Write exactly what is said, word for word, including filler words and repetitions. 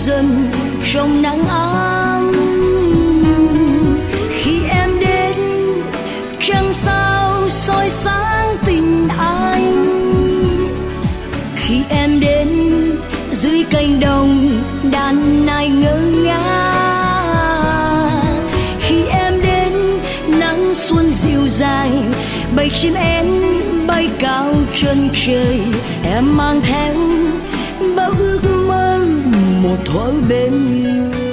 dần trong nắng ấm. Khi em đến trăng sao soi sáng tình anh. Khi em đến dưới cánh đồng đàn nai ngơ ngác. Khi em đến nắng xuân dịu dàng, bầy chim én bay cao chân trời. Em mang theo bao ước mơ một thuở bên người.